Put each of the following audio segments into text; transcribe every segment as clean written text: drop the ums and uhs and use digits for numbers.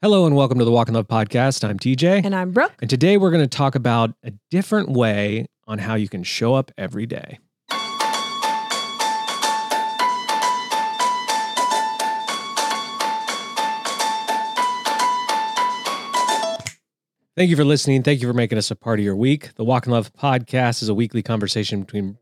Hello and welcome to the Walk in Love podcast. I'm TJ. And I'm Brooke. And today we're going to talk about a different way on how you can show up every day. Thank you for listening. Thank you for making us a part of your week. The Walk in Love podcast is a weekly conversation between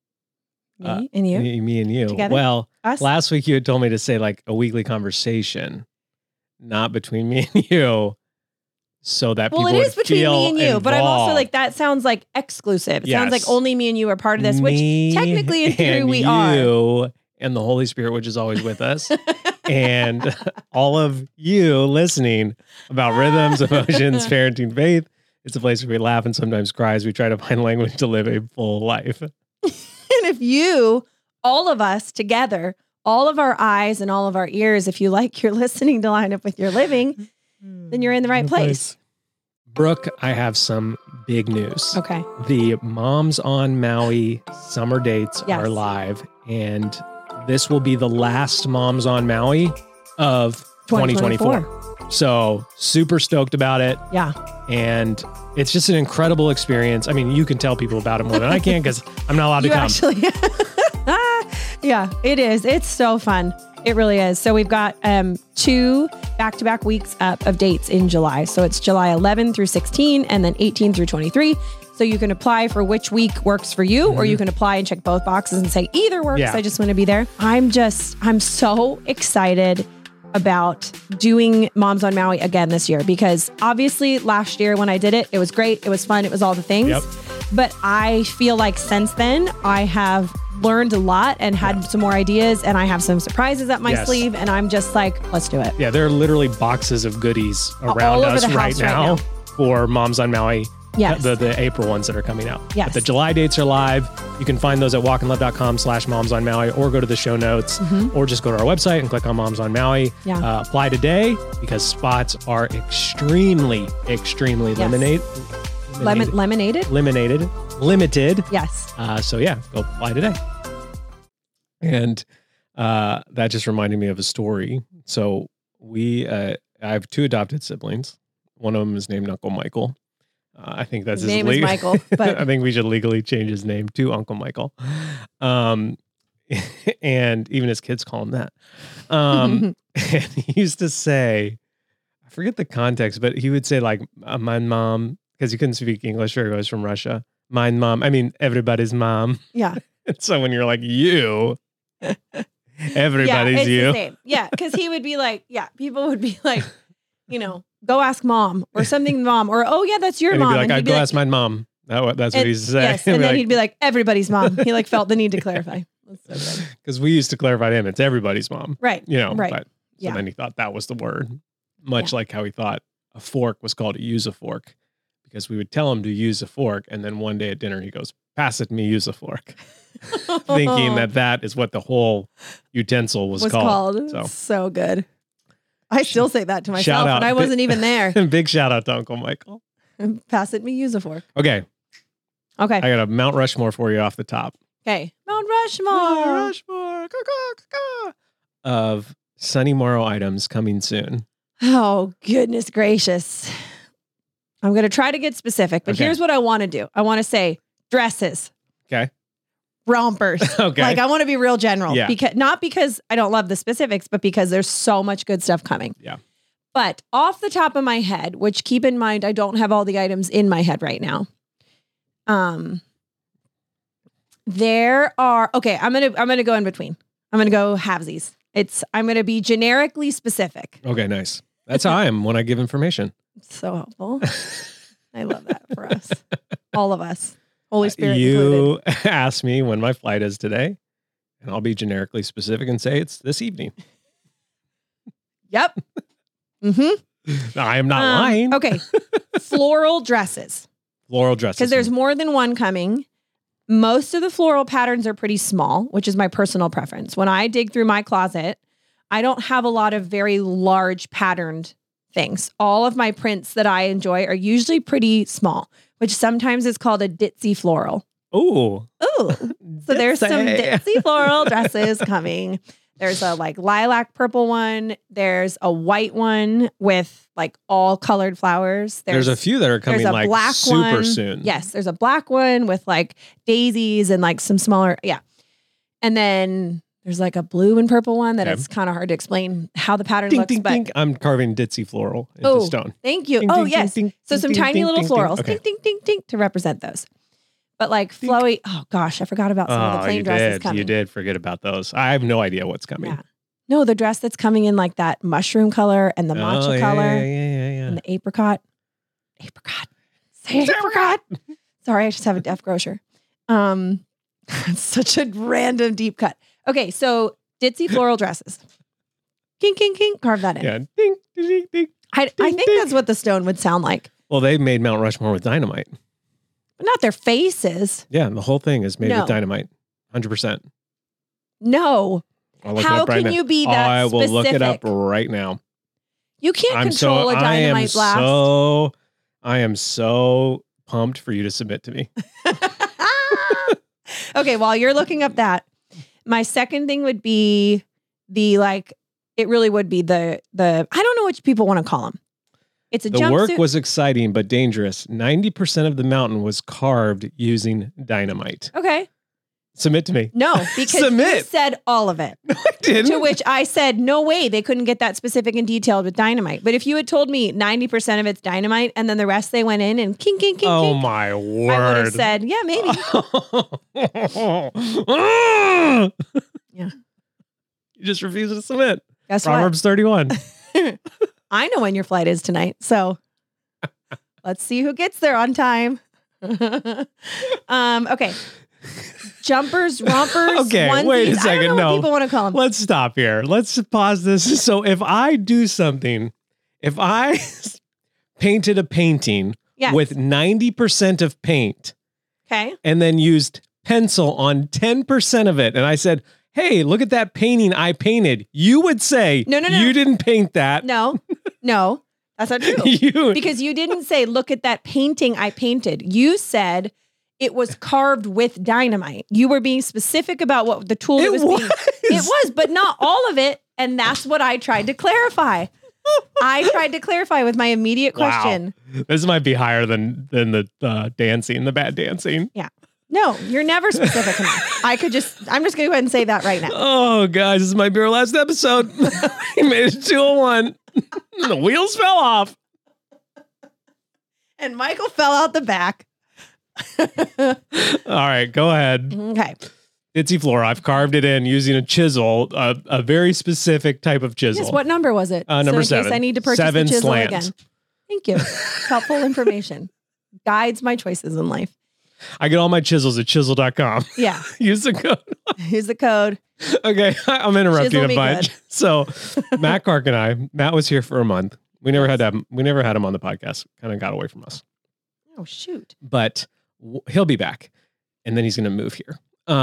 me and you. Me and you. Together? Well, Us? last week you had told me to say like a weekly conversation, not between me and you, so that people Well, it would is between feel me and you, but I'm also involved. like, that sounds like exclusive. It sounds like Yes. only me and you are part of this, which Me technically in theory and we are. you and the Holy Spirit, which is always with us, and all of you listening about rhythms, emotions, parenting, faith. It's a place where we laugh and sometimes cry as we try to find language to live a full life. And if you, all of us together, all of our eyes and all of our ears, if you like your listening to line up with your living, then you're in the right place. Brooke, I have some big news. Okay. The Moms on Maui summer dates Yes. are live, and this will be the last Moms on Maui of 2024. So super stoked about it. Yeah. And it's just an incredible experience. I mean, you can tell people about it more than I can because I'm not allowed to You come. actually, yeah, it is. It's so fun. It really is. So we've got 2 back-to-back weeks up of dates in July. So it's July 11 through 16 and then 18 through 23. So you can apply for which week works for you, or you can apply and check both boxes and say either works. Yeah. I just want to be there. I'm so excited about doing Moms on Maui again this year, because obviously last year when I did it, it was great. It was fun. It was all the things. Yep. But I feel like since then I have learned a lot and had some more ideas, and I have some surprises up my Yes. sleeve, and I'm just like, let's do it. Yeah, there are literally boxes of goodies around all over us the right house right now now. for Moms on Maui. Yes. The April ones that are coming out. Yes. But the July dates are live. You can find those at walkinlove.com/Moms on Maui, or go to the show notes, or just go to our website and click on Moms on Maui. Yeah. Apply today because spots are extremely limited. Yes. So yeah, go apply today. And that just reminded me of a story. So I have 2 adopted siblings. One of them is named Uncle Michael. I think that's His name is Michael, but I think we should legally change his name to Uncle Michael. And even his kids call him that. And he used to say, I forget the context, but he would say like, "Mein Mom," because he couldn't speak English or he was from Russia. "Mein Mom," I mean, everybody's mom. yeah. And so when you're like, you, everybody's it's you. the same. Yeah. Because he would be like, people would be like, go ask mom or something, mom, or, oh yeah, that's your And he'd mom. be like, and I'd he'd go ask my mom. That's what he used to say. Yes. And then he'd be like, everybody's mom. He like felt the need to clarify. That's so good. Because we used to clarify to him, it's everybody's mom. Right. Right. But, so Yeah. then he thought that was the word. Much like how he thought a fork was called to use a fork. Because we would tell him to use a fork. And then one day at dinner, he goes, "Pass it me, use a fork." Thinking that is what the whole utensil was called. So good. I still say that to myself, Shout out. and I wasn't even there. Big shout out to Uncle Michael. Pass it me, use a fork. Okay. Okay. I got a Mount Rushmore for you off the top. Okay. Mount Rushmore. Rushmore. Of Sunny Morrow items coming soon. Oh, goodness gracious. I'm going to try to get specific, but Okay. here's what I want to do. I want to say dresses. Okay. Rompers. Okay. Like I want to be real general. Yeah. Not because I don't love the specifics, but because there's so much good stuff coming. Yeah. But off the top of my head, which keep in mind, I don't have all the items in my head right now. There are, okay, I'm going to go in between. I'm going to go halvesies. I'm going to be generically specific. Okay, nice. That's how I am when I give information. It's so helpful. I love that for us. All of us. Holy Spirit You included. ask me when my flight is today, and I'll be generically specific and say it's this evening. Yep. Mm-hmm. I am not lying. Okay. Floral dresses. Floral dresses. Because there's more than one coming. Most of the floral patterns are pretty small, which is my personal preference. When I dig through my closet, I don't have a lot of very large patterned things. All of my prints that I enjoy are usually pretty small, which sometimes is called a ditzy floral. Ooh. Ooh. So there's some ditzy floral dresses coming There's a like lilac purple one. There's a white one with like all colored flowers. There's a few that are coming like black super one. soon. Yes, there's a black one with like daisies and like some smaller. Yeah. And then there's like a blue and purple one that it's kind of hard to explain how the pattern looks. Ding, but ding. I'm carving ditzy floral into stone. Thank you. Ding, Oh, ding, yes. ding, So ding, some ding, tiny ding, little ding, ding. florals. Okay. Ding, ding, ding, ding to represent those. But like flowy. Oh, gosh. I forgot about some of the plain dresses coming. You did forget about those. I have no idea what's coming. Yeah. No, the dress that's coming in like that mushroom color and the matcha color Yeah. and the apricot. Apricot. Say apricot. Sorry, I just have a deaf grocer. It's such a random deep cut. Okay, so ditzy floral dresses. King, king, king. Carve that in. Yeah. Ding, ding, ding. I think that's what the stone would sound like. Well, they made Mount Rushmore with dynamite. But not their faces. Yeah, the whole thing is made No. with dynamite. 100%. No. I'll look it How up right can now. you be that I will look it up specific? right now. You can't control a dynamite blast. I am so pumped for you to submit to me. Okay, while you're looking up that, my second thing would be the like, it really would be the I don't know what people want to call them. It's a The jumpsuit. work was exciting but dangerous. 90% of the mountain was carved using dynamite. Okay. Submit to me. No, because you Submit. said all of it. I didn't. To which I said, no way, they couldn't get that specific and detailed with dynamite. But if you had told me 90% of it's dynamite and then the rest they went in and king, king, king, Oh king, my word. I would have said, yeah, maybe. Yeah. You just refuse to submit. Guess Proverbs 31. what? I know when your flight is tonight. So let's see who gets there on time. Okay. Jumpers, rompers. Okay, onesies. wait a I second. don't know No. what people want to call them. Let's stop here. Let's pause this. So if I do something, if I painted a painting Yes. with 90% of paint Okay. and then used pencil on 10% of it, and I said, hey, look at that painting I painted, you would say, No. you didn't paint that. No, that's not true. You, Because you didn't say, look at that painting I painted. You said it was carved with dynamite. You were being specific about what the tool it was being. It was, but not all of it. And that's what I tried to clarify. I tried to clarify with my immediate question. Wow. This might be higher than the dancing, the bad dancing. Yeah. No, you're never specific enough. I'm just going to go ahead and say that right now. Oh, guys, this might be our last episode. We made it to 201. The wheels fell off. And Michael fell out the back. All right, go ahead. Okay. Itsy Flora. I've carved it in using a chisel, a very specific type of chisel. Yes, what number was it? Number so in 7. case I need to purchase 7 the chisel slants. again. Thank you. Helpful information. Guides my choices in life. I get all my chisels at chisel.com. Yeah. Use the code. Here's the code. Okay, I'm interrupting Chisel a me bunch. good. So, Matt Clark and I, Matt was here for a month. We never had him on the podcast. Kind of got away from us. Oh, shoot. But he'll be back, and then he's going to move here.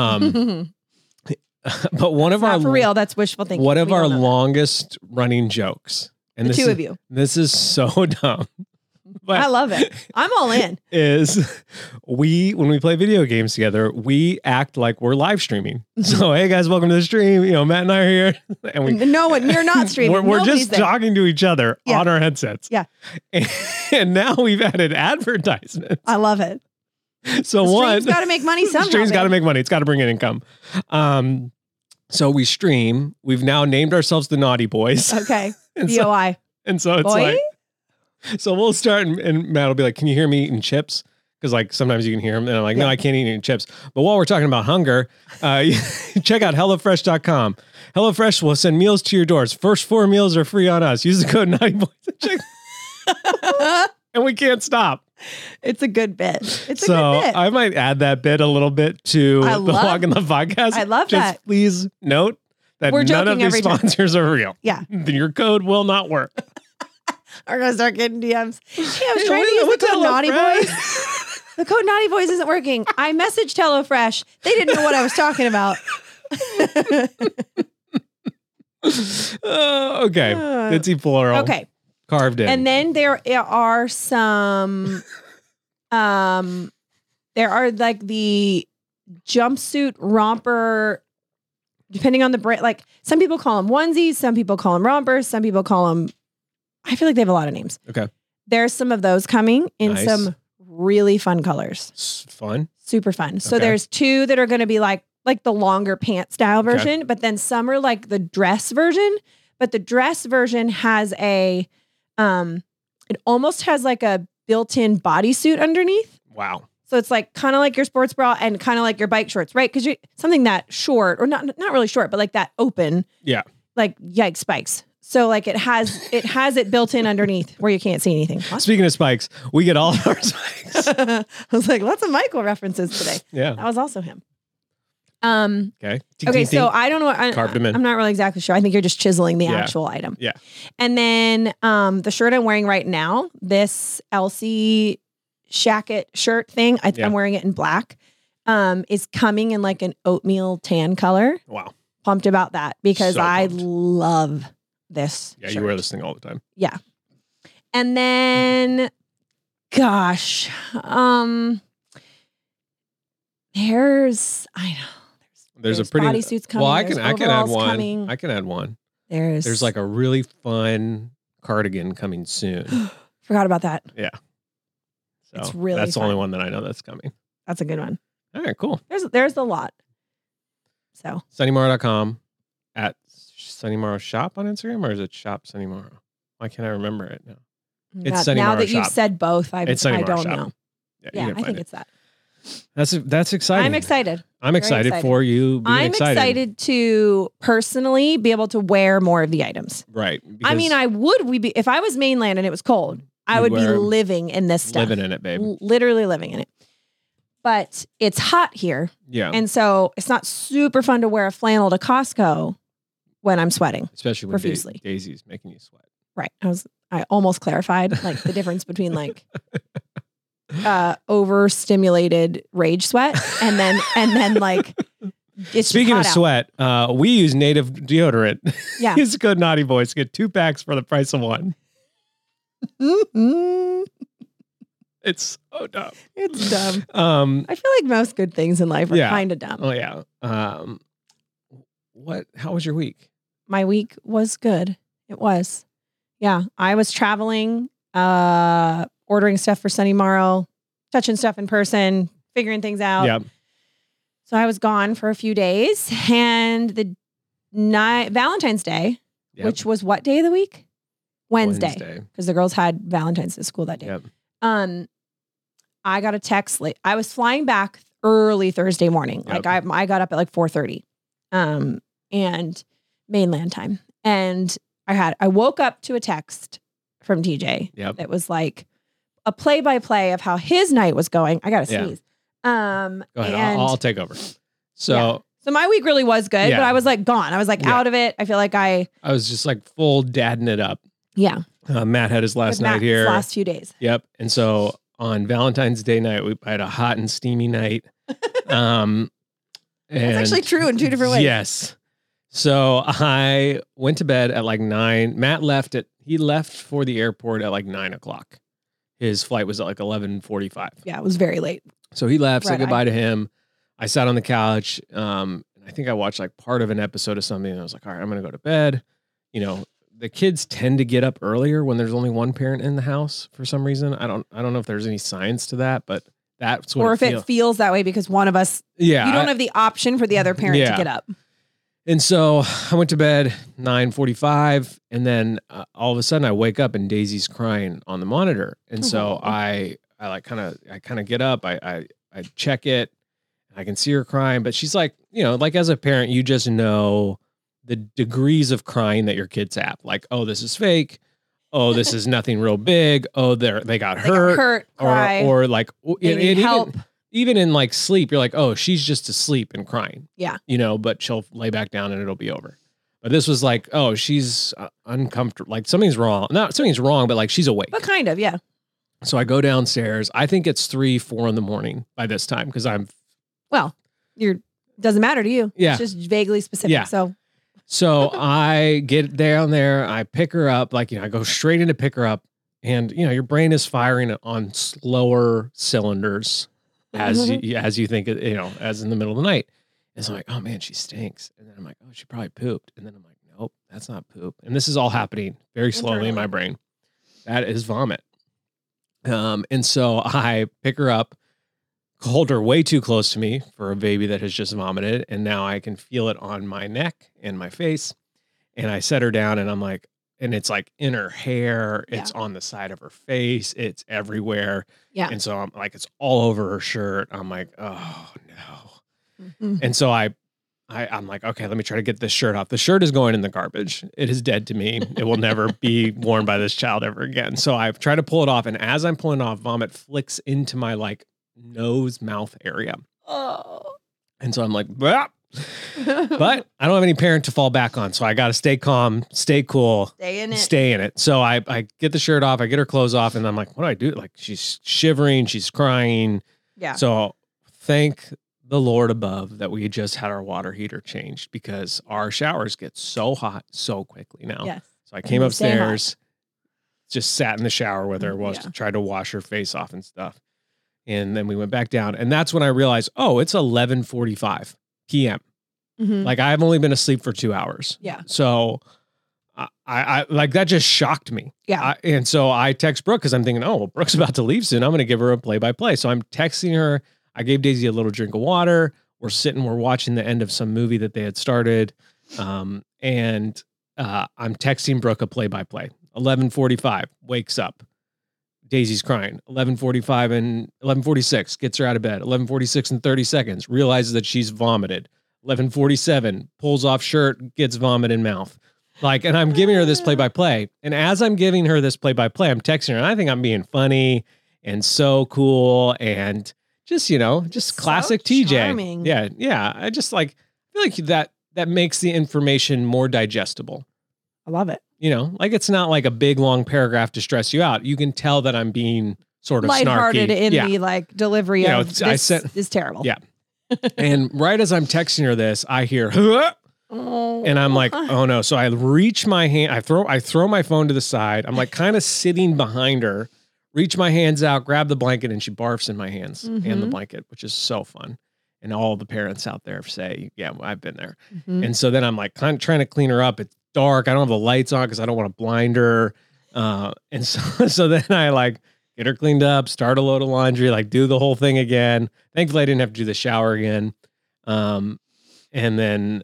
But one of Not our for real. That's wishful thinking. one of We our all know that. longest running jokes, and The this two is, of you. This is so dumb. But I love it. I'm all in. is when we play video games together, we act like we're live streaming. So, hey guys, welcome to the stream. You know, Matt and I are here, and we No one, you're not streaming. we're Nobody's just there. talking to each other Yeah. on our headsets. Yeah. And now we've added advertisements. I love it. So The one, stream's got to make money somehow. stream's got to babe. make money. It's got to bring in income. So we stream. We've now named ourselves the Naughty Boys. Okay. And so, BOI. and so it's Boy? like, so we'll start and Matt will be like, can you hear me eating chips? Because like sometimes you can hear him. And I'm like, no, Yeah. I can't eat any chips. But while we're talking about hunger, check out HelloFresh.com. HelloFresh will send meals to your doors. First 4 meals are free on us. Use the code Naughty Boys. And we can't stop. It's a good bit. It's a So good bit. I might add that bit a little bit to I the love- Walk in the podcast. I love Just that. please note that We're none of joking these every time. sponsors are real. Yeah. Your code will not work. I'm going to start getting DMs. Hey, I was Hey, trying to use what's the code Naughty HelloFresh? Boys. The code Naughty Boys isn't working. I messaged HelloFresh. They didn't know what I was talking about. Okay. Itsy plural. Okay. Carved in. And then there are some, there are like the jumpsuit romper depending on the brand, like some people call them onesies, some people call them rompers, some people call them, I feel like they have a lot of names. Okay. There's some of those coming in Nice. some really fun colors. Fun. Super fun. So Okay. there's 2 that are going to be like the longer pant style version, but then some are like the dress version, but the dress version has it almost has like a built-in bodysuit underneath. Wow. So it's like kind of like your sports bra and kind of like your bike shorts, right? Because you're something that short or not really short, but like that open. Yeah. Like yikes spikes. So like it has it built in underneath where you can't see anything. Speaking of spikes, we get all of our spikes. I was like, lots of Michael references today. Yeah. That was also him. Okay. Okay, so I don't know. Carved them in. I'm not really exactly sure. I think you're just chiseling the Yeah. actual item. Yeah. And then the shirt I'm wearing right now, this Elsie Shacket shirt thing, Yeah. I'm wearing it in black, is coming in like an oatmeal tan color. Wow. Pumped about that because So I pumped. love this Yeah, shirt. you wear this thing all the time. Yeah. And then, gosh, There's a pretty bodysuits coming. Well, I there's can add overalls one. coming. I can add one. There's Like a really fun cardigan coming soon. forgot about that. So It's really that's the only fun. one that I know that's coming. That's a good one. All right, cool. There's a lot. So SunnyMorrow.com at SunnyMorrow Shop on Instagram, or is it Shop SunnyMorrow? Why can't I remember it now? It's Sunny now Morrow that you've Shop. said both, I It's Sunny Morrow don't Shop. know. Yeah, Yeah, you I can think find it. it's that. That's exciting. I'm excited. I'm Very excited excited. for you. Being I'm excited to personally be able to wear more of the items. Right. I mean, if I was mainland and it was cold, I You'd would be wear 'em. living in this stuff. living in it, babe. Literally living in it. But it's hot here. Yeah. And so it's not super fun to wear a flannel to Costco when I'm sweating. Especially when profusely. Daisy's making you sweat. Right. I almost clarified like the difference between like overstimulated rage sweat and then like it's Speaking of just hot out. sweat, we use native deodorant. Yeah. Use the code Naughty Boys. Get 2 packs for the price of 1. Mhm. It's so dumb. It's dumb. Um. I feel like most good things in life are Yeah. kind of dumb. Oh yeah. How was your week? My week was good. It was. Yeah. I was traveling, ordering stuff for Sunny Morrow, touching stuff in person, figuring things out. Yeah. So I was gone for a few days, and the night Valentine's Day, Yep. which was what day of the week? Wednesday, because the girls had Valentine's Day school that day. Yep. I got a text late. I was flying back early Thursday morning. Yep. Like I got up at like 4:30, and mainland time, and I woke up to a text from TJ Yep. that was like a play-by-play of how his night was going. I gotta Yeah. sneeze. Go ahead. and I'll take over. So Yeah. So my week really was good, Yeah. but I was like gone. I was like Yeah. out of it. I feel like I was just like full dadding it up. yeah. Matt had his last with night Matt's here. last few days. Yep. And so on Valentine's Day night, I had a hot and steamy night. And That's actually true in 2 different ways. Yes. So I went to bed at like 9. Matt he left for the airport at like 9:00. His flight was at like 11:45. Yeah, it was very late. So he left, said Red-eye. goodbye to him. I sat on the couch. And I think I watched like part of an episode of something. And I was like, all right, I'm going to go to bed. You know, the kids tend to get up earlier when there's only one parent in the house for some reason. I don't know if there's any science to that, but that's what Or if it feels that way because one of us, yeah. you don't have the option for the other parent Yeah. to get up. And so I went to bed 9:45, and then all of a sudden I wake up and Daisy's crying on the monitor. And so Oh. I kind of get up, I check it, I can see her crying, but she's like, you know, like as a parent, you just know the degrees of crying that your kids have. Like, oh, this is fake. Oh, this is nothing real big. Oh, they got They got hurt. hurt, cry. Or like, They and need help. even in like sleep, you're like, oh, she's just asleep and crying. Yeah. You know, but she'll lay back down and it'll be over. But this was like, oh, she's uncomfortable. Like something's wrong. Not something's wrong, but like she's awake. But kind of, yeah. So I go downstairs. I think it's 3, 4 in the morning by this time because I'm. Well, doesn't matter to you. Yeah. It's just vaguely specific. Yeah. So I get down there. I pick her up. Like, you know, I go straight in to pick her up. And, you know, your brain is firing on slower cylinders as you think, you know, as in the middle of the night. And so I'm like, oh man, she stinks. And then I'm like, oh, she probably pooped. And then I'm like, nope, that's not poop. And this is all happening very slowly in my brain. That is vomit. And so I pick her up, hold her way too close to me for a baby that has just vomited. And now I can feel it on my neck and my face. And I set her down and I'm like, and it's like in her hair, it's on the side of her face, it's everywhere. Yeah. And so I'm like, it's all over her shirt. I'm like, oh no. And so I'm like, okay, let me try to get this shirt off. The shirt is going in the garbage. It is dead to me. It will never be worn by this child ever again. So I've tried to pull it off. And as I'm pulling it off, vomit flicks into my like nose, mouth area. Oh. And so I'm like, bah. But I don't have any parent to fall back on. So I got to stay calm, stay cool, stay in it. So I get the shirt off, I get her clothes off, and I'm like, what do I do? Like, she's shivering, she's crying. Yeah. So thank the Lord above that we just had our water heater changed because our showers get so hot so quickly now. Yes. So I came upstairs, just sat in the shower with her, tried to wash her face off and stuff. And then we went back down. And that's when I realized, oh, it's 11:45 p.m. Like I've only been asleep for 2 hours. Yeah. So I like that just shocked me. Yeah. And so I text Brooke because I'm thinking, oh, well, Brooke's about to leave soon. I'm going to give her a play-by-play. So I'm texting her. I gave Daisy a little drink of water. We're watching the end of some movie that they had started. And I'm texting Brooke a play-by-play. 11:45, wakes up. Daisy's crying. 11:45 and 11:46 gets her out of bed. 11:46 and 30 seconds realizes that she's vomited. 11:47 pulls off shirt, gets vomit in mouth. Like, and I'm giving her this play-by-play. And as I'm giving her this play-by-play, I'm texting her, and I think I'm being funny and so cool and just, just classic so TJ. Charming. Yeah. Yeah. I just like, feel like that makes the information more digestible. I love it. Like it's not like a big long paragraph to stress you out. You can tell that I'm being sort of lighthearted snarky. in the like delivery of this is terrible. Yeah. And right as I'm texting her this, I hear, and I'm like, oh no. So I reach my hand, I throw my phone to the side. I'm like kind of sitting behind her, reach my hands out, grab the blanket, and she barfs in my hands and the blanket, which is so fun. And all the parents out there say, yeah, I've been there. And so then I'm like kind of trying to clean her up. It's dark. I don't have the lights on because I don't want to blind her. And so then I like get her cleaned up, start a load of laundry, like do the whole thing again. Thankfully, I didn't have to do the shower again. And then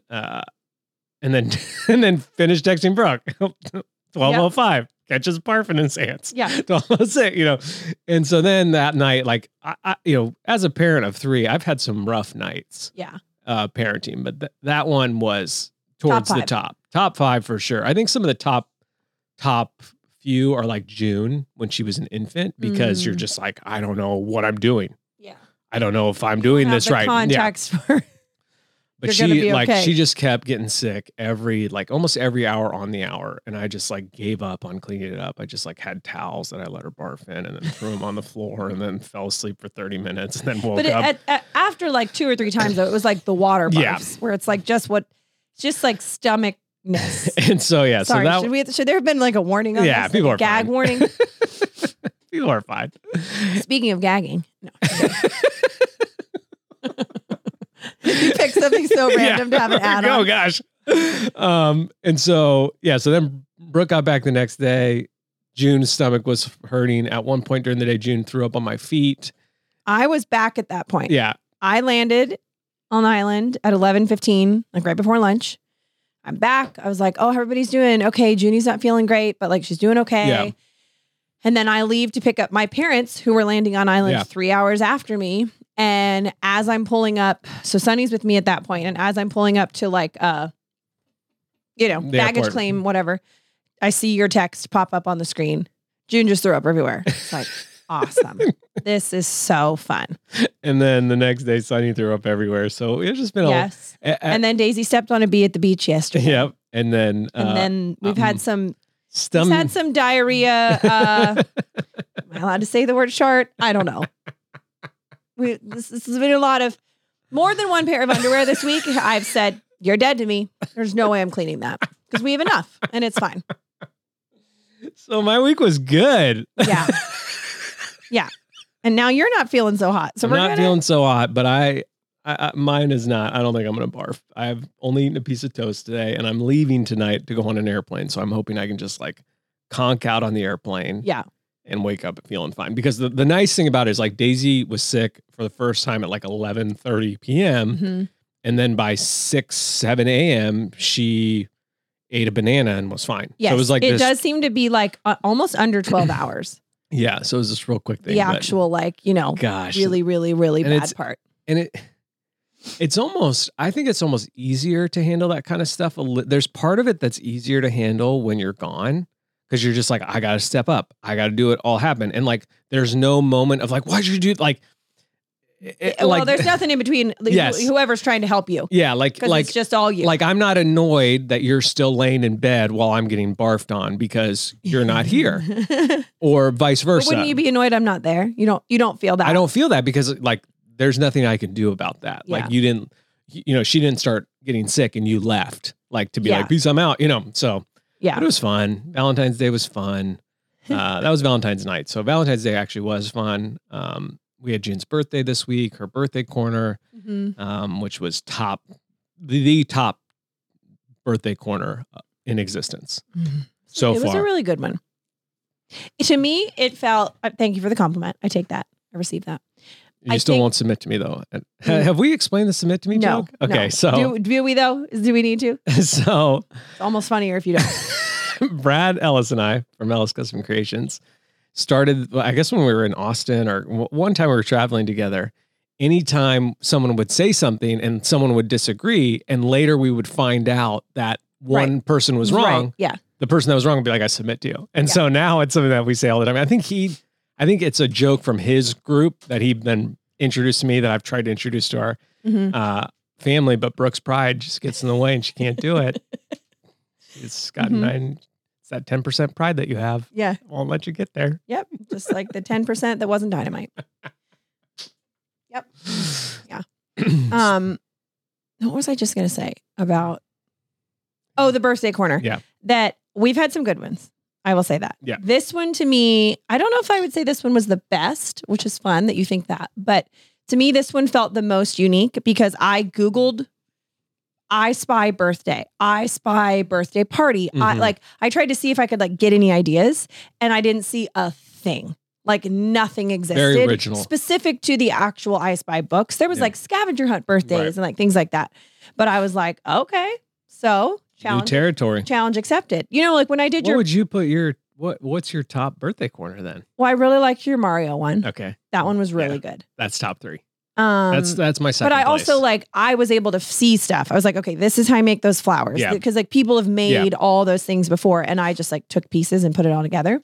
finish texting Brooke. 12:05 catches barf in his hands. Yeah. 12:06, And so then that night, like I as a parent of 3, I've had some rough nights. Yeah. Parenting, but that one was towards the top 5 for sure. I think some of the top few are like June when she was an infant because you're just like, I don't know what I'm doing. Yeah. I don't know if I'm doing this right. Context for but she just kept getting sick almost every hour on the hour. And I just like gave up on cleaning it up. I just like had towels that I let her barf in and then threw them on the floor and then fell asleep for 30 minutes and then woke up. After like 2 or 3 times though, it was like the water barfs where it's like just like stomach. And so, yeah. Sorry, so should there have been like a warning on this? Yeah, people like are gag fine. warning. People are fine. Speaking of gagging. No. You pick something so random to have an add on. Oh gosh. And so then Brooke got back the next day. June's stomach was hurting. At one point during the day, June threw up on my feet. I was back at that point. Yeah. I landed on the island at 11:15, like right before lunch. I'm back. I was like, oh, everybody's doing okay. Junie's not feeling great, but like she's doing okay. Yeah. And then I leave to pick up my parents who were landing on island 3 hours after me. And as I'm pulling up, so Sunny's with me at that point, and as I'm pulling up to like, baggage claim, whatever, I see your text pop up on the screen. June just threw up everywhere. It's like, awesome. This is so fun. And then the next day, Sunny threw up everywhere. So it's just been and then Daisy stepped on a bee at the beach yesterday. Yep. And then we've had some diarrhea. Am I allowed to say the word shart? I don't know. This has been a lot of more than one pair of underwear this week. I've said, you're dead to me. There's no way I'm cleaning that because we have enough and it's fine. So my week was good. Yeah. Yeah. And now you're not feeling so hot. So I'm not feeling so hot, but I Mine is not. I don't think I'm going to barf. I've only eaten a piece of toast today, and I'm leaving tonight to go on an airplane. So I'm hoping I can just like conk out on the airplane. Yeah. And wake up feeling fine. Because the nice thing about it is like Daisy was sick for the first time at like 11:30 p.m. Mm-hmm. And then by 6, 7 a.m., she ate a banana and was fine. Yes. So it was like it does seem to be like almost under 12 hours. Yeah. So it was this real quick thing. The actual gosh, really, really, really and bad part. And it's almost, I think it's almost easier to handle that kind of stuff. There's part of it that's easier to handle when you're gone. Because you're just like, I got to step up. I got to do it all happen. And like, there's no moment of like, why'd you do like, there's nothing in between. Yes. Whoever's trying to help you. Yeah. Like it's just all you. Like, I'm not annoyed that you're still laying in bed while I'm getting barfed on because you're not here or vice versa. But wouldn't you be annoyed I'm not there? You don't feel that. I don't feel that because like, there's nothing I can do about that. Yeah. Like you didn't, she didn't start getting sick and you left like to be like, peace, I'm out, so. Yeah. But it was fun. Valentine's Day was fun. That was Valentine's night. So Valentine's Day actually was fun. We had June's birthday this week, her birthday corner, which was the top birthday corner in existence so far. It was a really good one. To me, it felt, thank you for the compliment. I take that. I received that. You still won't submit to me though. Have we explained the submit to me joke? Okay, no. so do we though? Do we need to? So it's almost funnier if you don't. Brad Ellis and I from Ellis Custom Creations started, I guess when we were in Austin or one time we were traveling together, anytime someone would say something and someone would disagree and later we would find out that one person was wrong. Right. Yeah. The person that was wrong would be like, I submit to you. And so now it's something that we say all the time. I think it's a joke from his group that he then introduced to me that I've tried to introduce to our family, but Brooke's pride just gets in the way and she can't do it. It's got it's that 10% pride that you have. Yeah. Won't let you get there. Yep. Just like the 10% that wasn't dynamite. Yep. Yeah. What was I just going to say about, the birthday corner? Yeah. That we've had some good ones. I will say that. Yeah. This one to me, I don't know if I would say this one was the best, which is fun that you think that. But to me, this one felt the most unique because I Googled I Spy birthday party. I tried to see if I could get any ideas and I didn't see a thing. Like nothing existed. Very original. Specific to the actual I Spy books. There was scavenger hunt birthdays and things like that. But I was like, okay, so challenge. New territory. Challenge accepted. When I did what would you put what's your top birthday corner then? Well, I really liked your Mario one. Okay. That one was really good. That's top 3. That's my second But I place. also I was able to see stuff. I was like, okay, this is how I make those flowers. Yeah. Because people have made all those things before and I just took pieces and put it all together.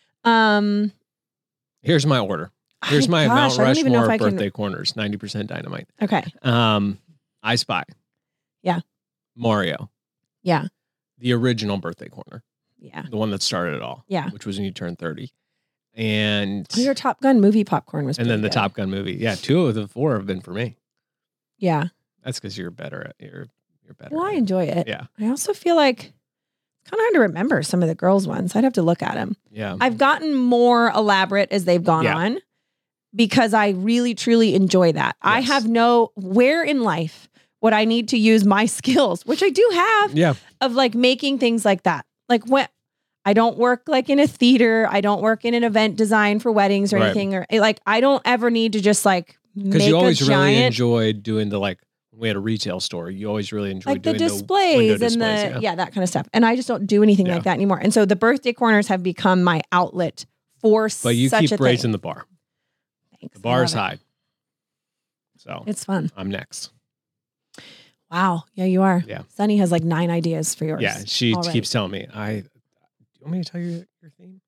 Here's my order. Here's my Mount Rushmore birthday corners. 90% dynamite. Okay. I Spy. Yeah. Mario. Yeah. The original birthday corner. Yeah. The one that started it all. Yeah. Which was when you turned 30. And your Top Gun movie popcorn was and then the good. Top Gun movie. Yeah, 2 of the 4 have been for me. Yeah. That's because you're better at you're better. Well, at I enjoy it. Yeah. I also feel like it's kind of hard to remember some of the girls' ones. I'd have to look at them. Yeah. I've gotten more elaborate as they've gone on because I really, truly enjoy that. Yes. I have where in life would I need to use my skills, which I do have, of making things like that. When I don't work in a theater, I don't work in an event design for weddings or anything, or I don't ever need to just because you always really enjoyed doing we had a retail store. You always really enjoyed doing the displays and that kind of stuff. And I just don't do anything like that anymore. And so the birthday corners have become my outlet for such a thing. But you keep raising the bar. Thanks. The bar is high. So it's fun. I'm next. Wow. Yeah, you are. Yeah. Sunny has 9 ideas for yours. Yeah. She keeps telling me, do you want me to tell you your theme?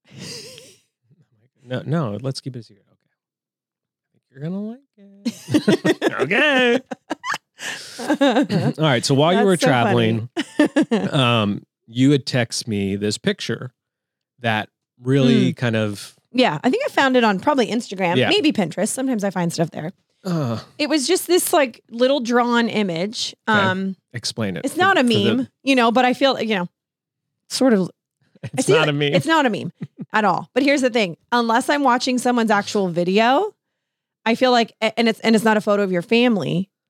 No, let's keep it a secret. Okay. I think you're going to like it. Okay. All right. So while you were traveling, you had texted me this picture that really kind of. Yeah. I think I found it on probably Instagram, maybe Pinterest. Sometimes I find stuff there. It was just this little drawn image. Okay. Explain it. It's not a meme, but I feel, sort of. It's not a meme. It's not a meme at all. But here's the thing. Unless I'm watching someone's actual video, I feel like, and it's not a photo of your family.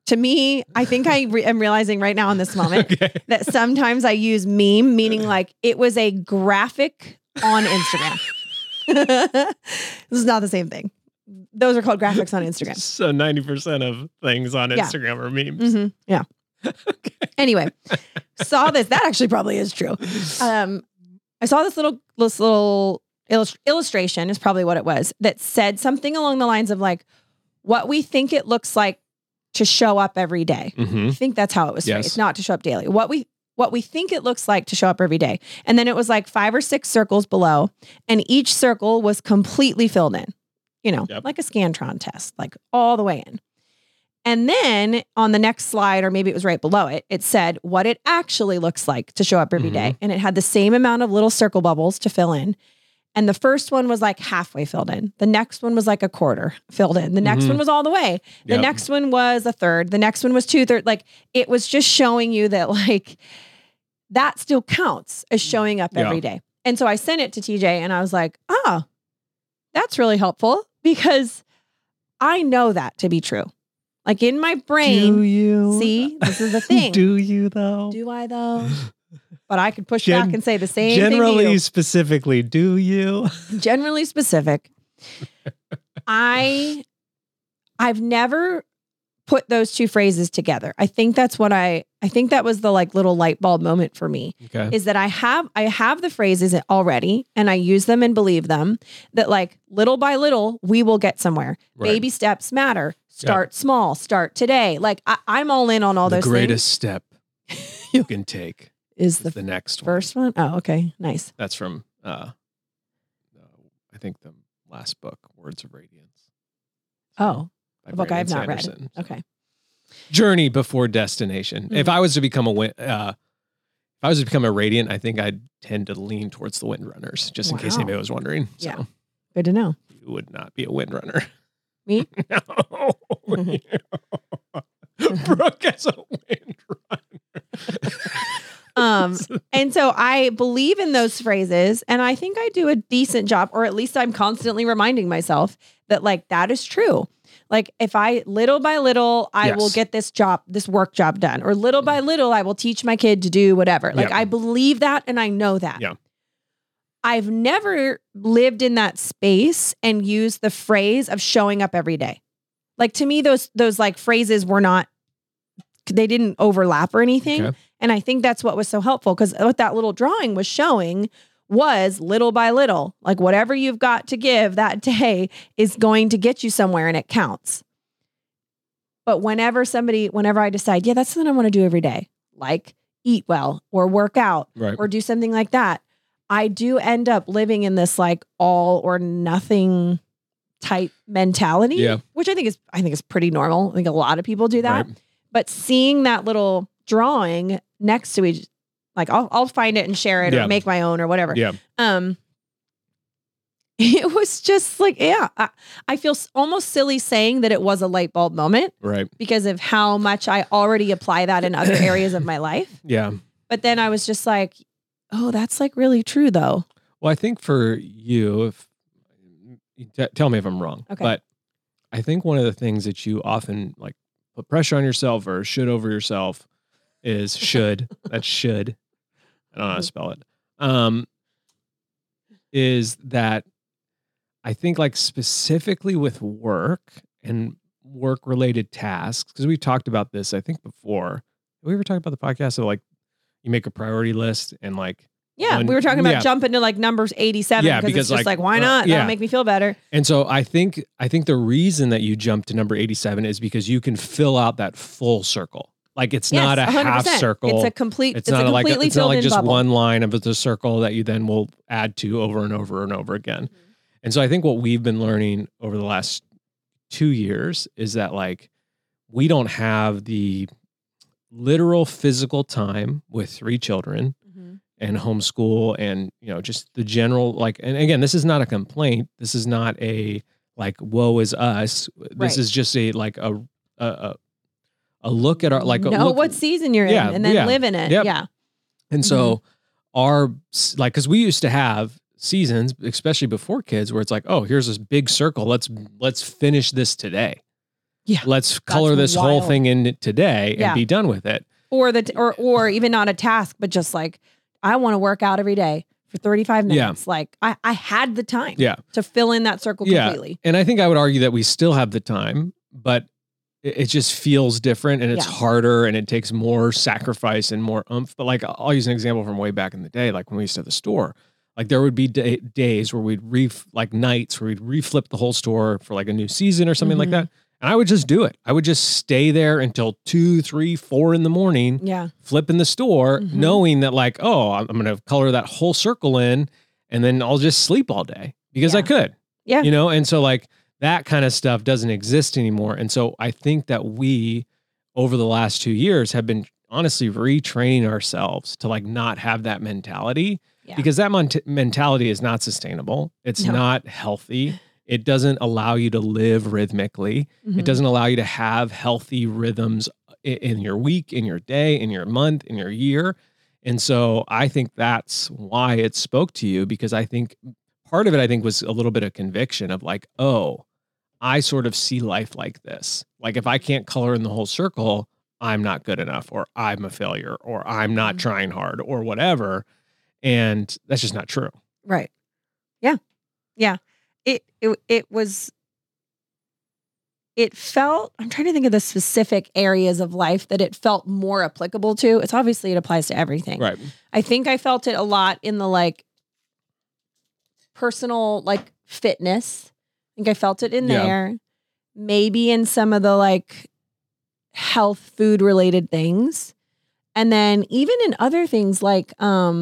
To me, I think I am realizing right now in this moment that sometimes I use meme, meaning like it was a graphic on Instagram. This is not the same thing. Those are called graphics on Instagram. So 90% of things on Instagram are memes. Mm-hmm. Yeah. Okay. Anyway, saw this. That actually probably is true. I saw this little illustration is probably what it was that said something along the lines of like what we think it looks like to show up every day. I think that's how it was phrased, not to show up daily. What we think it looks like to show up every day. And then it was like 5 or 6 circles below, and each circle was completely filled in, like a Scantron test, like all the way in. And then on the next slide, or maybe it was right below it, it said what it actually looks like to show up every day. And it had the same amount of little circle bubbles to fill in. And the first one was like halfway filled in. The next one was like a quarter filled in. The next one was all the way. The next one was a third. The next one was 2/3. Like it was just showing you that like that still counts as showing up every day. And so I sent it to TJ and I was like, that's really helpful because I know that to be true. Like in my brain. Do you? See, this is the thing. Do you though? Do I though? But I could push back and say the same thing. Generally specifically, do you? Generally specific. I've never put those two phrases together. I think that's what I think that was the like little light bulb moment for me. Okay. Is that I have the phrases already and I use them and believe them that like little by little we will get somewhere. Right. Baby steps matter. Start small. Start today. Like I'm all in on all those things. The greatest step you can take is the next first one. Oh, okay. Nice. That's from I think the last book, Words of Radiance. Oh, a book I have not read. Okay. Journey Before Destination. Mm-hmm. If I was to become a Radiant, I think I'd tend to lean towards the Windrunners, just in case anybody was wondering. Yeah. So good to know. You would not be a Windrunner. Me? No. Brooke as a Windrunner. And so I believe in those phrases and I think I do a decent job, or at least I'm constantly reminding myself that like, that is true. Like if I little by little, I will get this work job done, or little by little, I will teach my kid to do whatever. Like I believe that. And I know that. Yeah. I've never lived in that space and used the phrase of showing up every day. Like to me, those like phrases they didn't overlap or anything. Okay. And I think that's what was so helpful, because what that little drawing was showing was little by little, like whatever you've got to give that day is going to get you somewhere and it counts. But whenever I decide, that's something I want to do every day, like eat well or work out or do something like that, I do end up living in this like all or nothing type mentality, which I think is pretty normal. I think a lot of people do that. Right. But seeing that little drawing next to each, like I'll find it and share it or make my own or whatever. Yeah. It was just like, I feel almost silly saying that it was a light bulb moment, right? Because of how much I already apply that in other areas of my life. Yeah. But then I was just like, oh, that's like really true though. Well, I think for you, tell me if I'm wrong, but I think one of the things that you often like put pressure on yourself or should over yourself is should. That's should. I don't know how to spell it. Is that I think like specifically with work and work related tasks, because we've talked about this, I think before. Have we ever talked about the podcast of like you make a priority list and like we were talking about jumping to like numbers 87 because it's just like why not? That'll make me feel better. And so I think the reason that you jump to number 87 is because you can fill out that full circle. Like it's not a 100%. Half circle. It's a complete. It's not like just bubble. one line of the circle that you then will add to over and over and over again. Mm-hmm. And so I think what we've been learning over the last 2 years is that like we don't have the literal physical time with 3 children. And homeschool and, just the general, like, and again, this is not a complaint. This is not a, like, woe is us. This is just a, like, a look at our, like, what season you're in and then live in it. Yep. Yeah. And so our, like, cause we used to have seasons, especially before kids, where it's like, oh, here's this big circle. Let's finish this today. Yeah. Let's color this whole wild. thing in today and be done with it. Or even not a task, but just like, I want to work out every day for 35 minutes. Yeah. Like I had the time Yeah. to fill in that circle completely. And I think I would argue that we still have the time, but it just feels different and it's harder and it takes more sacrifice and more oomph. But like, I'll use an example from way back in the day, like when we used to have the store, like there would be days where nights where we'd reflip the whole store for like a new season or something like that. And I would just do it. I would just stay there until 2, 3, 4 in the morning, flipping the store, knowing that like, oh, I'm going to color that whole circle in and then I'll just sleep all day because I could, you know? And so like that kind of stuff doesn't exist anymore. And so I think that we, over the last 2 years, have been honestly retraining ourselves to like not have that mentality because that mentality is not sustainable. It's not healthy. It doesn't allow you to live rhythmically. It doesn't allow you to have healthy rhythms in your week, in your day, in your month, in your year. And so I think that's why it spoke to you, because I think part of it, I think, was a little bit of conviction of like, oh, I sort of see life like this. Like if I can't color in the whole circle, I'm not good enough, or I'm a failure, or I'm not trying hard, or whatever. And that's just not true. Right. Yeah. Yeah. It felt, I'm trying to think of the specific areas of life that it felt more applicable to. It's obviously, it applies to everything. Right. I think I felt it a lot in the like personal, like fitness. I think I felt it in there. Maybe in some of the like health, food related things. And then even in other things like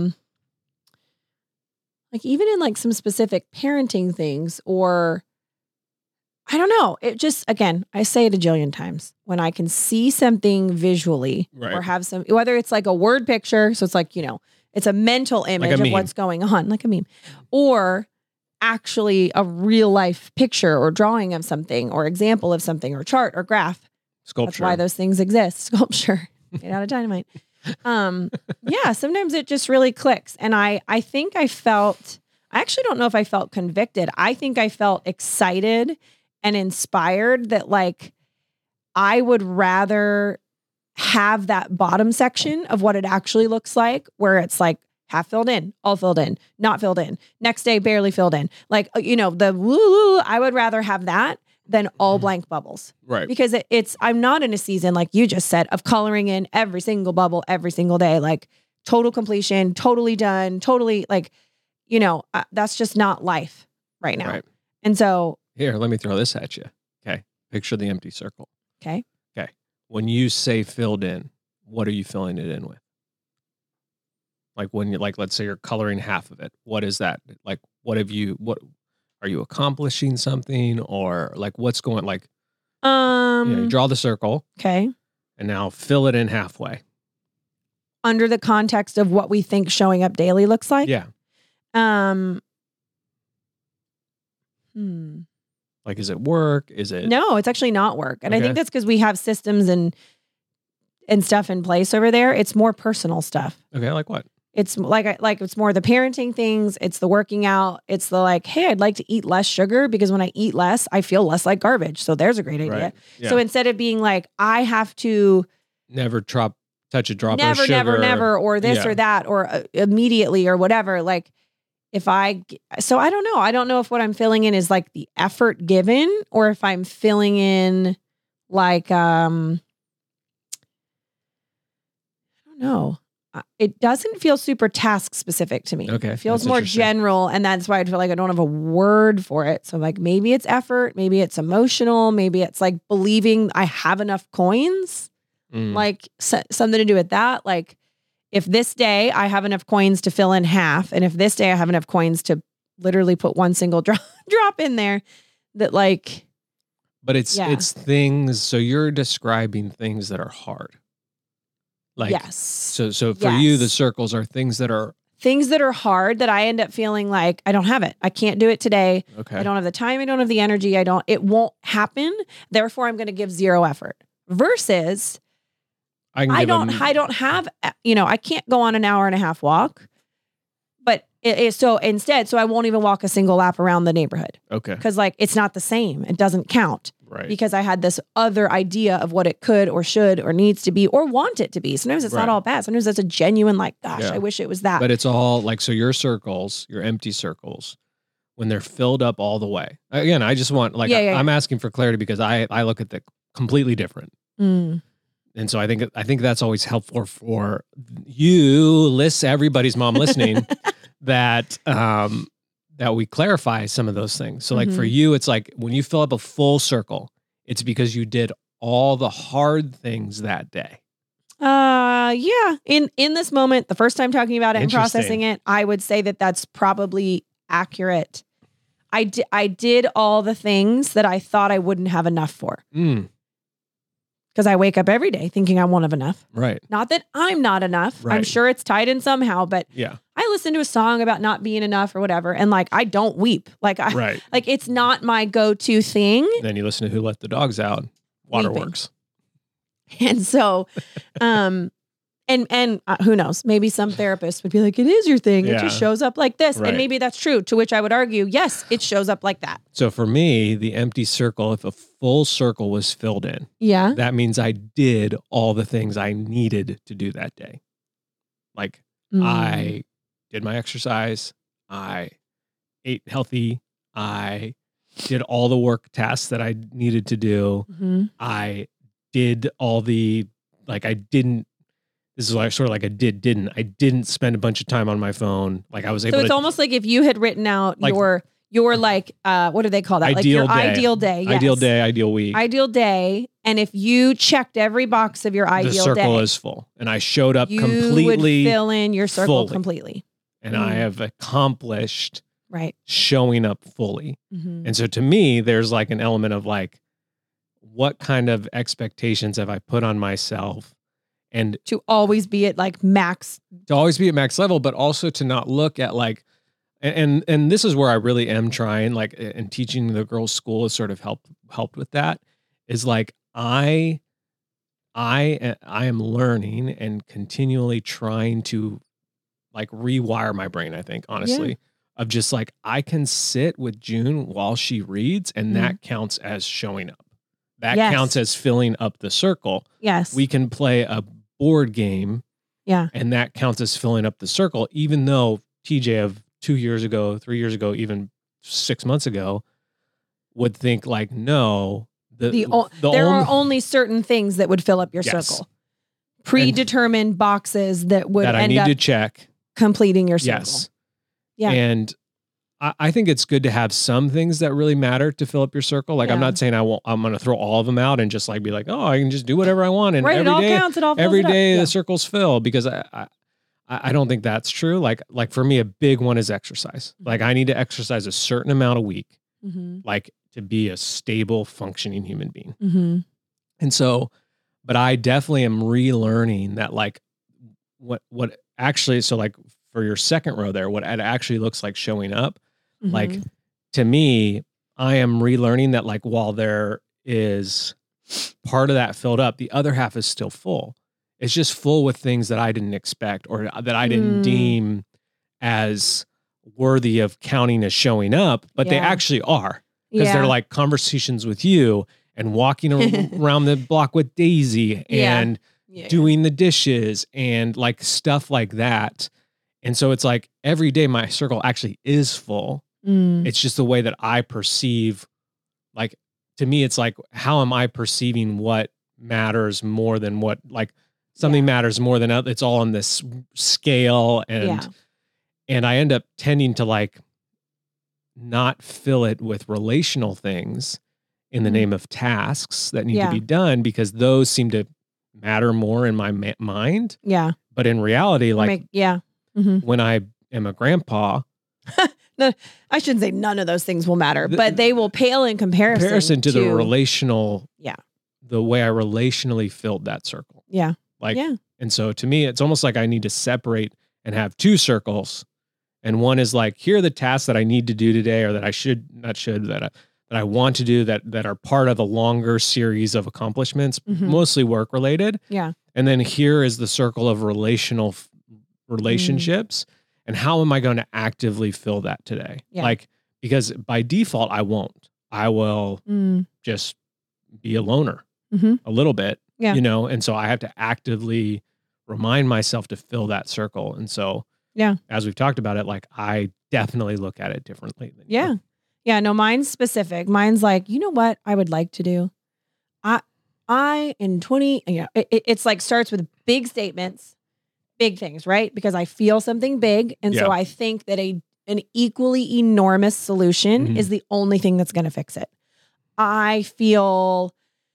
even in like some specific parenting things, or I don't know. It just, again, I say it a jillion times, when I can see something visually or have some, whether it's like a word picture. So it's like, you know, it's a mental image of what's going on, like a meme, or actually a real life picture or drawing of something or example of something or chart or graph. Sculpture. That's why those things exist. Sculpture. Made out of dynamite. Sometimes it just really clicks. And I think I actually don't know if I felt convicted. I think I felt excited and inspired that like I would rather have that bottom section of what it actually looks like, where it's like half filled in, all filled in, not filled in, next day barely filled in. Like, you know, the woo, I would rather have that than all blank bubbles. Right. Because I'm not in a season, like you just said, of coloring in every single bubble every single day, like total completion, totally done, totally like, you know, that's just not life right now. Right. And so. Here, let me throw this at you. Okay. Picture the empty circle. Okay. Okay. When you say filled in, what are you filling it in with? Like when you, like, let's say you're coloring half of it. What is that? Like, what are you accomplishing something, or like what's going, like, you draw the circle. Okay. And now fill it in halfway. Under the context of what we think showing up daily looks like. Yeah. Like, is it work? Is it? No, it's actually not work. And I think that's because we have systems and stuff in place over there. It's more personal stuff. Okay. Like what? It's like it's more the parenting things. It's the working out. It's the like, hey, I'd like to eat less sugar because when I eat less, I feel less like garbage. So there's a great idea. Right. Yeah. So instead of being like, I have to never touch a drop of sugar. Never, or this or that, or immediately or whatever. Like so I don't know. I don't know if what I'm filling in is like the effort given, or if I'm filling in like, I don't know. It doesn't feel super task specific to me. Okay. It feels more general. And that's why I feel like I don't have a word for it. So like maybe it's effort, maybe it's emotional, maybe it's like believing I have enough coins, like something to do with that. Like if this day I have enough coins to fill in half, and if this day I have enough coins to literally put one single drop in there, that like. But it's things. So you're describing things that are hard. Like, yes. So for you, the circles are things that are hard that I end up feeling like I don't have it. I can't do it today. Okay. I don't have the time. I don't have the energy. It won't happen. Therefore, I'm going to give zero effort. Versus I don't have, I can't go on an hour and a half walk, but so instead, I won't even walk a single lap around the neighborhood. Okay. Cause like, it's not the same. It doesn't count. Right. because I had this other idea of what it could or should or needs to be or want it to be. Sometimes it's not Right. all bad. Sometimes it's a genuine like, gosh, Yeah. I wish it was that. But it's all like, so your circles, your empty circles, when they're filled up all the way. Again, I just want like, Yeah. I'm asking for clarity because I look at the completely different. Mm. And so I think that's always helpful for you, everybody's mom listening, that that we clarify some of those things. So like for you, it's like when you fill up a full circle, it's because you did all the hard things that day. Yeah. In this moment, the first time talking about it and processing Interesting. it, I would say that that's probably accurate. I did all the things that I thought I wouldn't have enough for. Because I wake up every day thinking I'm one of enough. Right. Not that I'm not enough. I'm Right. sure it's tied in somehow, but Yeah. I listen to a song about not being enough or whatever, and like I don't weep. Like I Right. like it's not my go-to thing. Then you listen to Who Let the Dogs Out, Waterworks. And so and who knows, maybe some therapist would be like, it is your thing. It Yeah. just shows up like this. Right. And maybe that's true, to which I would argue, yes, it shows up like that. So for me, the empty circle, if a full circle was filled in, Yeah. that means I did all the things I needed to do that day. Like I did my exercise, I ate healthy, I did all the work tasks that I needed to do. Mhm. I did all the, like, this is like sort of like a didn't. I didn't spend a bunch of time on my phone. Like I was able So it's to, almost like if you had written out Like- your like what do they call that? Like Ideal your day. ideal day. Yes. ideal day, ideal week. Ideal day. And if you checked every box of your The ideal circle day, is full. And I showed up you completely, would fill in your circle fully. completely. and I have accomplished Right. showing up fully. Mhm. And so to me, there's like an element of like, what kind of expectations have I put on myself? And To always be at like max. to always be at max level, but also to not look at like, and this is where I really am trying, like, and teaching the girls' school has sort of helped with that. Is like I am learning and continually trying to like rewire my brain. I think honestly, of just like I can sit with June while she reads, and that counts as showing up. That Yes. counts as filling up the circle. Yes. We can play a board game. Yeah. And that counts as filling up the circle, even though TJ of 2 years ago, 3 years ago, even 6 months ago would think like, no, there are only certain things that would fill up your Yes. circle. Predetermined boxes that would that I end need up to check. completing your circle. Yes. Yeah. And I think it's good to have some things that really matter to fill up your circle. Like I'm Yeah. not saying I'm going to throw all of them out and just like be like, oh, I can just do whatever I want. And Right. It every all day, counts. It all fills every it up. day Yeah. the circles fill, because I don't think that's true. Like for me, a big one is exercise. Like I need to exercise a certain amount a week, Mhm. like to be a stable, functioning human being. Mhm. And so, but I definitely am relearning that like what actually, so like for your second row there, what it actually looks like showing up, like Mhm. to me, I am relearning that like while there is part of that filled up, the other half is still full. It's just full with things that I didn't expect or that I didn't deem as worthy of counting as showing up, but they Yeah. actually are, because Yeah. they're like conversations with you and walking around the block with Daisy Yeah. and Yeah. doing the dishes and like stuff like that. And so it's like every day my circle actually is full. Mm. It's just the way that I perceive, like to me, it's like, how am I perceiving what matters more than what, like something matters more than other. It's all on this scale. And I end up tending to like not fill it with relational things in the name of tasks that need to be done, because those seem to matter more in my mind. Yeah. But in reality, like Mhm. when I am a grandpa, No, I shouldn't say none of those things will matter, but they will pale in comparison to the relational, Yeah. the way I relationally filled that circle. Yeah. Like, Yeah. and so to me, it's almost like I need to separate and have two circles. And one is like, here are the tasks that I need to do today, or that I that I want to do, that are part of a longer series of accomplishments, mostly work related. Yeah. And then here is the circle of relationships. And how am I going to actively fill that today? Yeah. Like, because by default, I won't. I will Mm. just be a loner a little bit, Yeah. you know? And so I have to actively remind myself to fill that circle. And so, Yeah. as we've talked about it, like I definitely look at it differently than Yeah. you. Yeah. No, mine's specific. Mine's like, you know what I would like to do? I in 20, it's like starts with big statements, big things, right? Because I feel something big. And so I think that an equally enormous solution is the only thing that's going to fix it. I feel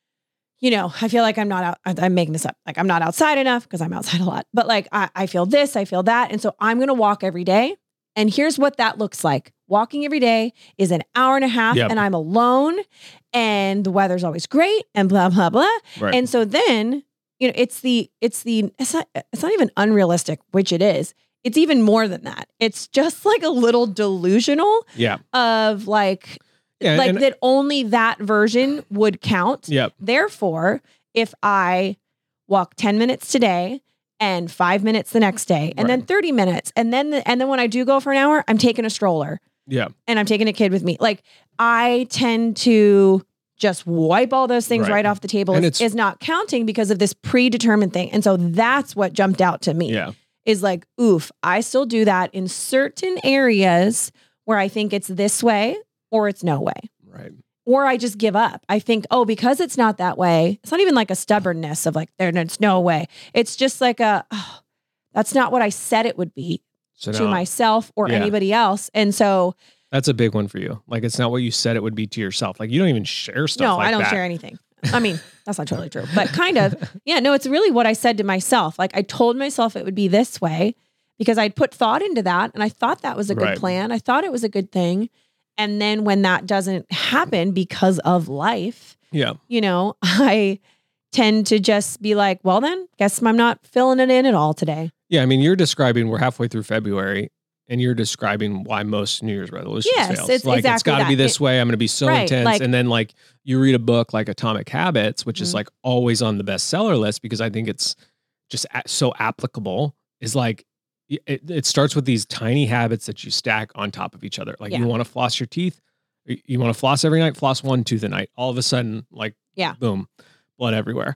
like I'm not out. I'm making this up. Like I'm not outside enough because I'm outside a lot, but like I feel this, I feel that. And so I'm going to walk every day. And here's what that looks like. Walking every day is an hour and a half and I'm alone and the weather's always great and blah, blah, blah. Right. And so then, it's not even unrealistic, which it is. It's even more than that. It's just like a little delusional of like that only that version would count. Yep. Therefore, if I walk 10 minutes today and 5 minutes the next day and then 30 minutes and then when I do go for an hour, I'm taking a stroller. Yeah. And I'm taking a kid with me. Like I tend to just wipe all those things right off the table. Is not counting because of this predetermined thing. And so that's what jumped out to me. Yeah. Is like, oof, I still do that in certain areas where I think it's this way or it's no way. Right. Or I just give up. I think, because it's not that way. It's not even like a stubbornness of like, it's no way. It's just like that's not what I said it would be to myself or anybody else. And so that's a big one for you. Like, it's not what you said it would be to yourself. Like, you don't even share stuff like that. No, I don't share anything. I mean, that's not totally true, but kind of. Yeah, no, it's really what I said to myself. Like, I told myself it would be this way because I'd put thought into that and I thought that was a good plan. I thought it was a good thing. And then when that doesn't happen because of life, I tend to just be like, well, then guess I'm not filling it in at all today. Yeah. I mean, we're halfway through February and you're describing why most New Year's resolutions fail. It's like, exactly it's got to be this way. I'm going to be so intense. Like, and then like you read a book like Atomic Habits, which is like always on the bestseller list because I think it's just so applicable, is like, it starts with these tiny habits that you stack on top of each other. Like you want to floss your teeth. You want to floss every night, floss one tooth a night. All of a sudden, like, boom, blood everywhere.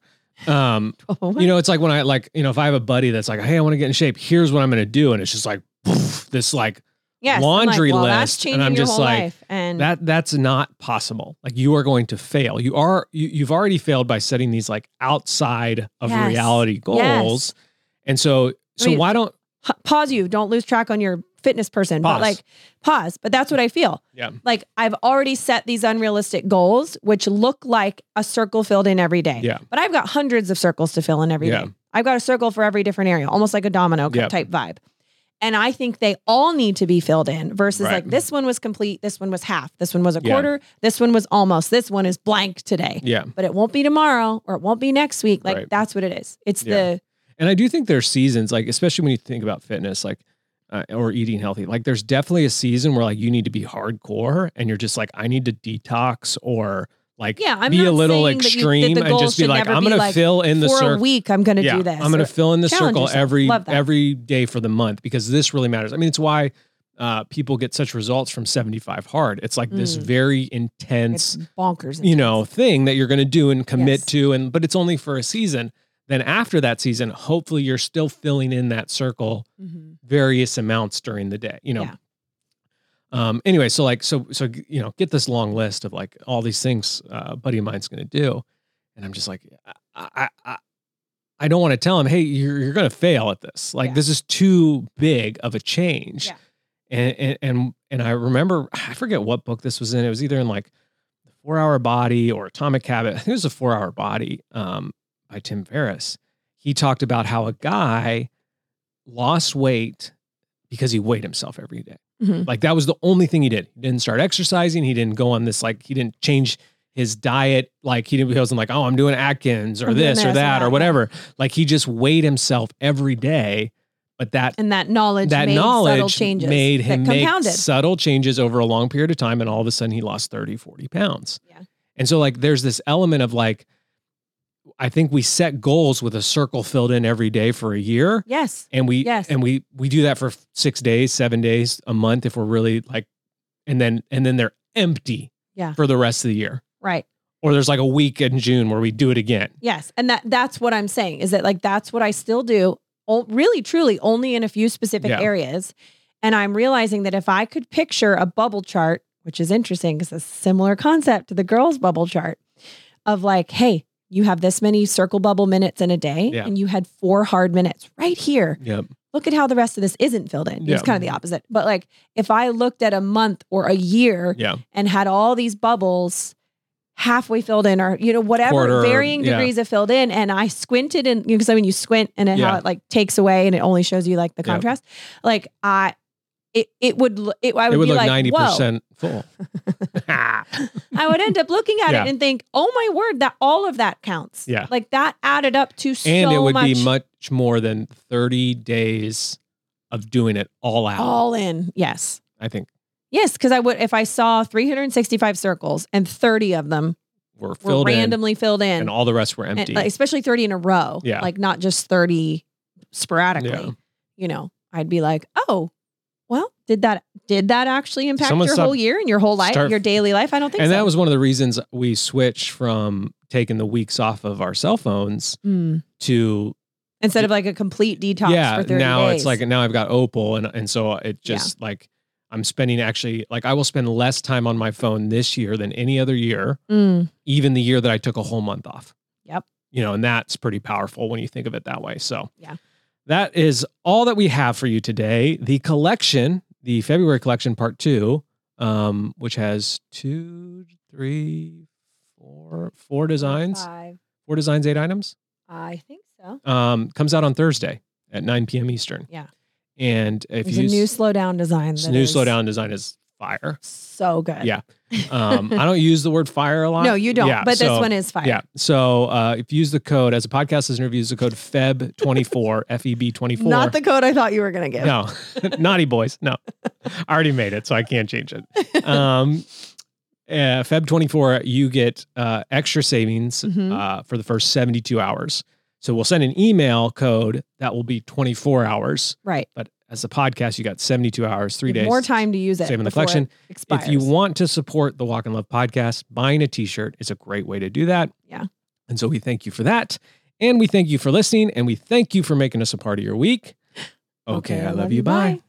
It's like when I if I have a buddy that's like, hey, I want to get in shape. Here's what I'm going to do. And it's just like, poof, this like laundry list. And I'm just like, that's not possible. Like you are going to fail. You've already failed by setting these like outside of reality goals. Yes. And so why don't, pause don't lose track on your fitness person, but like pause. But that's what I feel. Yeah. Like I've already set these unrealistic goals, which look like a circle filled in every day. Yeah. But I've got hundreds of circles to fill in every day. I've got a circle for every different area, almost like a domino type vibe. And I think they all need to be filled in versus like this one was complete. This one was half. This one was a quarter. This one was almost. This one is blank today. Yeah. But it won't be tomorrow or it won't be next week. Like that's what it is. It's and I do think there's seasons, like, especially when you think about fitness, like, or eating healthy, like there's definitely a season where like you need to be hardcore and you're just like, I need to detox or like be a little extreme and just be like, I'm going to fill in the circle. For a week, I'm going to do this. I'm going to fill in the circle every day for the month because this really matters. I mean, it's why people get such results from 75 hard. It's like this very intense, it's bonkers, thing that you're going to do and commit to. But it's only for a season. Then after that season, hopefully you're still filling in that circle various amounts during the day, Anyway, so get this long list of like all these things a buddy of mine's going to do. And I'm just like, I don't want to tell him, hey, you're going to fail at this. Like this is too big of a change. Yeah. And I remember, I forget what book this was in. It was either in like The 4 Hour Body or Atomic Habit. I think it was The 4 Hour Body. By Tim Ferriss. He talked about how a guy lost weight because he weighed himself every day. Like that was the only thing he did. He didn't start exercising. He didn't go on this, like he didn't change his diet. Like he wasn't like, oh, I'm doing Atkins or this or that or whatever. Like he just weighed himself every day. But that knowledge subtle changes made him make subtle changes over a long period of time. And all of a sudden he lost 30, 40 pounds. Yeah. And so like, there's this element of like, I think we set goals with a circle filled in every day for a year. Yes. And we do that for 6 days, 7 days, a month if we're really like, and then they're empty for the rest of the year. Right. Or there's like a week in June where we do it again. Yes. And that's what I'm saying is that like, that's what I still do. Really, truly only in a few specific areas. And I'm realizing that if I could picture a bubble chart, which is interesting because it's a similar concept to the girls' bubble chart of like, hey, you have this many circle bubble minutes in a day and you had 4 hard minutes right here. Yep. Look at how the rest of this isn't filled in. It's kind of the opposite. But like if I looked at a month or a year and had all these bubbles halfway filled in or, whatever, varying degrees of filled in. And I squinted and because when you squint and how it like takes away and it only shows you like the contrast, like I would look like 90% full. I would end up looking at it and think, oh my word, that all of that counts. Yeah. Like that added up to so much. And it would be much more than 30 days of doing it all out. All in. Yes. I think. Yes. Because I would, if I saw 365 circles and 30 of them were randomly filled in. And all the rest were empty. And, especially 30 in a row. Yeah. Like not just 30 sporadically. I'd be like, oh, well, did that actually impact your whole year and your whole life, your daily life? I don't think so. And that was one of the reasons we switched from taking the weeks off of our cell phones to instead of like a complete detox for 30 now days. It's like now I've got Opal and so it just like I'm spending actually like I will spend less time on my phone this year than any other year, even the year that I took a whole month off. Yep. And that's pretty powerful when you think of it that way. So that is all that we have for you today. The collection, the February collection part 2, which has 4 designs. 4 designs, 8 items. I think so. Comes out on Thursday at 9 p.m. Eastern. Yeah. And if there's a new slow down design. Slow down design is fire. So good. Yeah. I don't use the word fire a lot. No, you don't. But this one is fire. Yeah. So if you use the code as a podcast listener, if you use the code FEB24, FEB24. Not the code I thought you were going to give. No, naughty boys. No, I already made it, so I can't change it. Feb24, you get extra savings for the first 72 hours. So we'll send an email code that will be 24 hours. Right. But as a podcast, you got 72 hours, 3 days. More time to use it. Saving the collection. If you want to support the Walk in Love podcast, buying a t-shirt is a great way to do that. Yeah. And so we thank you for that. And we thank you for listening. And we thank you for making us a part of your week. Okay, I love you. Bye.